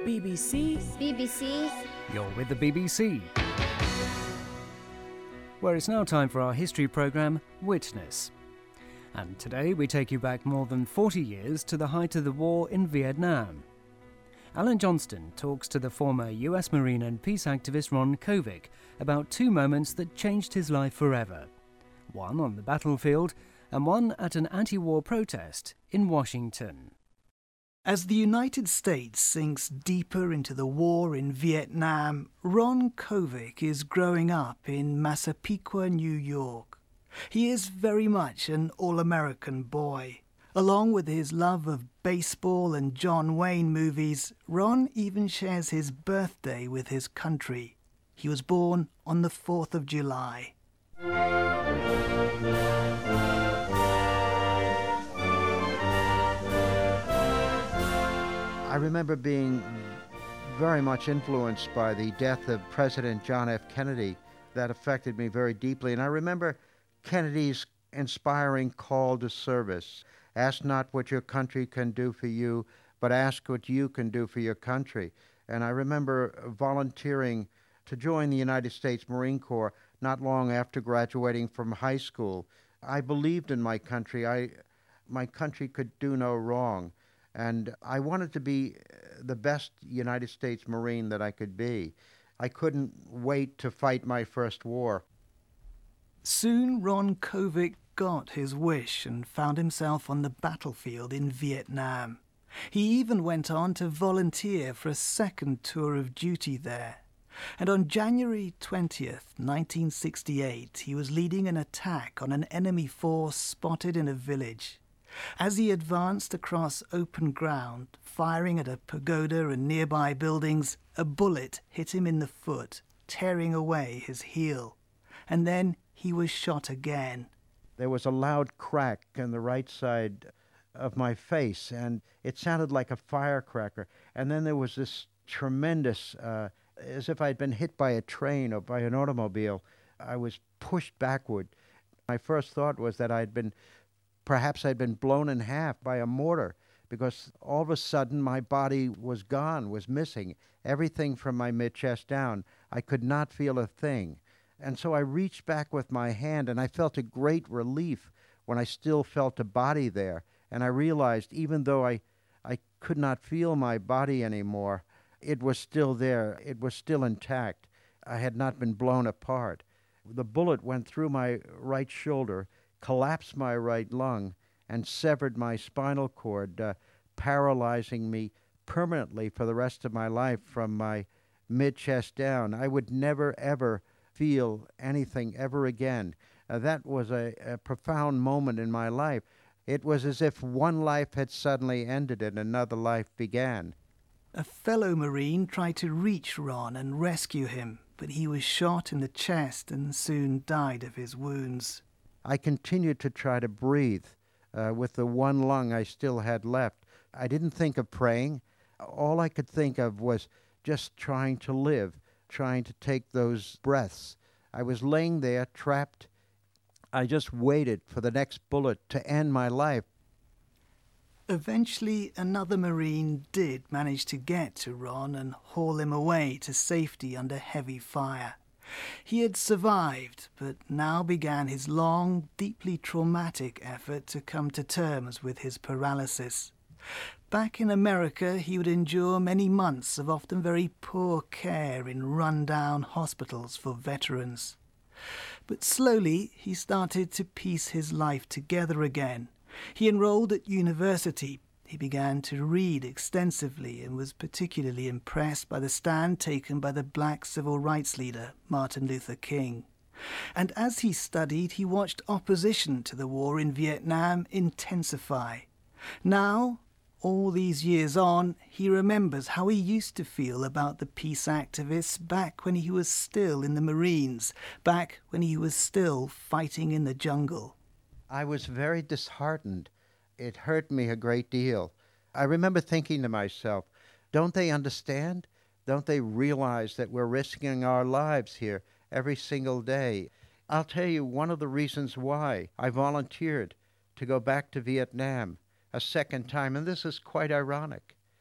BBC. BBC. You're with the BBC. Where it's now time for our history programme, Witness. And today we take you back more than 40 years to the height of the war in Vietnam. Alan Johnston talks to the former US Marine and peace activist Ron Kovic about two moments that changed his life forever. One on the battlefield and one at an anti-war protest in Washington. As the United States sinks deeper into the war in Vietnam, Ron Kovic is growing up in Massapequa, New York. He is very much an all-American boy. Along with his love of baseball and John Wayne movies, Ron even shares his birthday with his country. He was born on the 4th of July. I remember being very much influenced by the death of President John F. Kennedy. That affected me very deeply. And I remember Kennedy's inspiring call to service. Ask not what your country can do for you, but ask what you can do for your country. And I remember volunteering to join the United States Marine Corps not long after graduating from high school. I believed in my country. My country could do no wrong. And I wanted to be the best United States Marine that I could be. I couldn't wait to fight my first war. Soon Ron Kovic got his wish and found himself on the battlefield in Vietnam. He even went on to volunteer for a second tour of duty there. And on January 20th, 1968, he was leading an attack on an enemy force spotted in a village. As he advanced across open ground, firing at a pagoda and nearby buildings, a bullet hit him in the foot, tearing away his heel. And then he was shot again. There was a loud crack on the right side of my face, and it sounded like a firecracker. And then there was this tremendous, as if I'd been hit by a train or by an automobile. I was pushed backward. My first thought was that perhaps I'd been blown in half by a mortar, because all of a sudden my body was gone, was missing. Everything from my mid-chest down. I could not feel a thing. And so I reached back with my hand, and I felt a great relief when I still felt a body there. And I realized even though I could not feel my body anymore, it was still there. It was still intact. I had not been blown apart. The bullet went through my right shoulder, collapsed my right lung, and severed my spinal cord, paralyzing me permanently for the rest of my life from my mid-chest down. I would never, ever feel anything ever again. That was a profound moment in my life. It was as if one life had suddenly ended and another life began. A fellow Marine tried to reach Ron and rescue him, but he was shot in the chest and soon died of his wounds. I continued to try to breathe with the one lung I still had left. I didn't think of praying. All I could think of was just trying to live, trying to take those breaths. I was laying there, trapped. I just waited for the next bullet to end my life. Eventually, another Marine did manage to get to Ron and haul him away to safety under heavy fire. He had survived, but now began his long, deeply traumatic effort to come to terms with his paralysis. Back in America, he would endure many months of often very poor care in run-down hospitals for veterans. But slowly, he started to piece his life together again. He enrolled at university. He began to read extensively and was particularly impressed by the stand taken by the black civil rights leader, Martin Luther King. And as he studied, he watched opposition to the war in Vietnam intensify. Now, all these years on, he remembers how he used to feel about the peace activists back when he was still in the Marines, back when he was still fighting in the jungle. I was very disheartened. It hurt me a great deal. I remember thinking to myself, don't they understand? Don't they realize that we're risking our lives here every single day? I'll tell you one of the reasons why I volunteered to go back to Vietnam a second time, and this is quite ironic.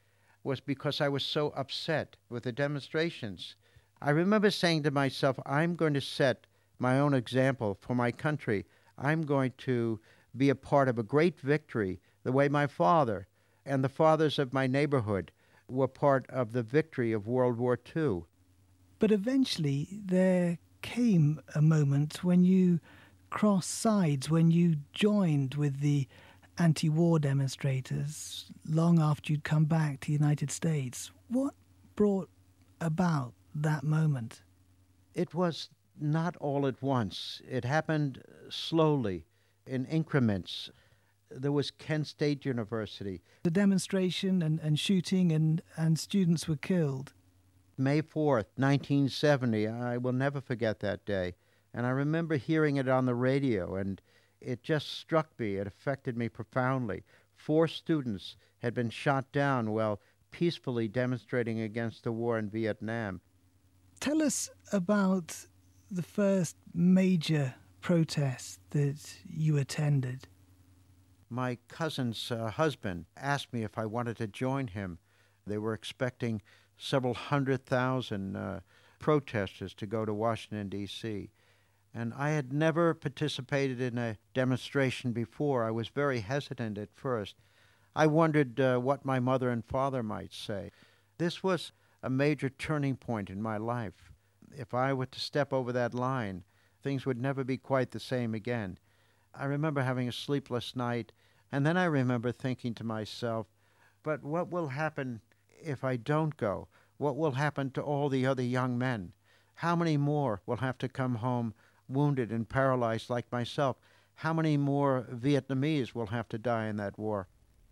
was because I was so upset with the demonstrations. I remember saying to myself, I'm going to set my own example for my country. I'm going to be a part of a great victory, the way my father and the fathers of my neighborhood were part of the victory of World War II. But eventually there came a moment when you crossed sides, when you joined with the anti-war demonstrators long after you'd come back to the United States. What brought about that moment? It was not all at once. It happened slowly, in increments. There was Kent State University. The demonstration and shooting and students were killed. May 4th, 1970. I will never forget that day. And I remember hearing it on the radio, and it just struck me. It affected me profoundly. 4 students had been shot down while peacefully demonstrating against the war in Vietnam. Tell us about the first major protest that you attended. My cousin's husband asked me if I wanted to join him. They were expecting several 100,000 protesters to go to Washington, D.C. And I had never participated in a demonstration before. I was very hesitant at first. I wondered what my mother and father might say. This was a major turning point in my life. If I were to step over that line, things would never be quite the same again. I remember having a sleepless night, and then I remember thinking to myself, but what will happen if I don't go? What will happen to all the other young men? How many more will have to come home wounded and paralyzed like myself? How many more Vietnamese will have to die in that war?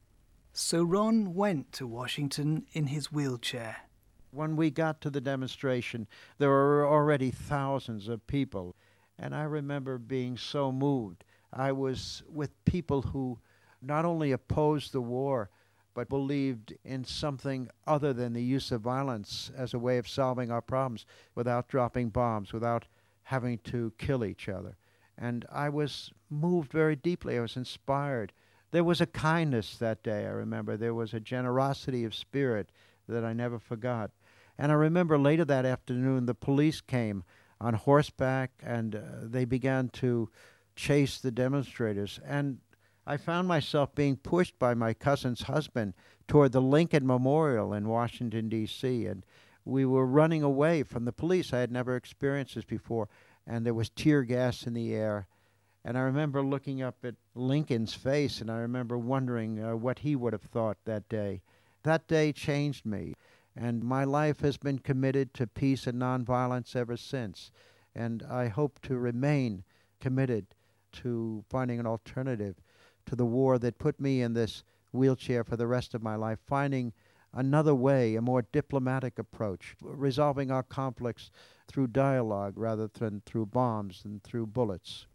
So Ron went to Washington in his wheelchair. When we got to the demonstration, there were already thousands of people, and I remember being so moved. I was with people who not only opposed the war, but believed in something other than the use of violence as a way of solving our problems without dropping bombs, without having to kill each other. And I was moved very deeply. I was inspired. There was a kindness that day, I remember. There was a generosity of spirit that I never forgot. And I remember later that afternoon, the police came on horseback, and they began to chase the demonstrators. And I found myself being pushed by my cousin's husband toward the Lincoln Memorial in Washington, D.C., and we were running away from the police. I had never experienced this before, and there was tear gas in the air. And I remember looking up at Lincoln's face, and I remember wondering what he would have thought that day. That day changed me, and my life has been committed to peace and nonviolence ever since. And I hope to remain committed to finding an alternative to the war that put me in this wheelchair for the rest of my life, finding another way, a more diplomatic approach, resolving our conflicts through dialogue rather than through bombs and through bullets.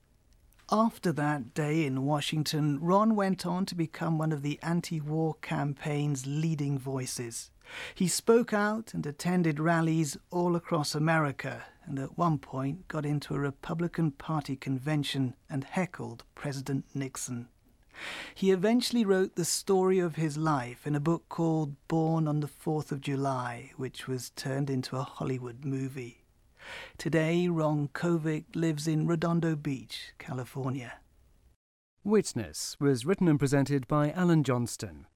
After that day in Washington, Ron went on to become one of the anti-war campaign's leading voices. He spoke out and attended rallies all across America, and at one point got into a Republican Party convention and heckled President Nixon. He eventually wrote the story of his life in a book called Born on the 4th of July, which was turned into a Hollywood movie. Today, Ron Kovic lives in Redondo Beach, California. Witness was written and presented by Alan Johnston.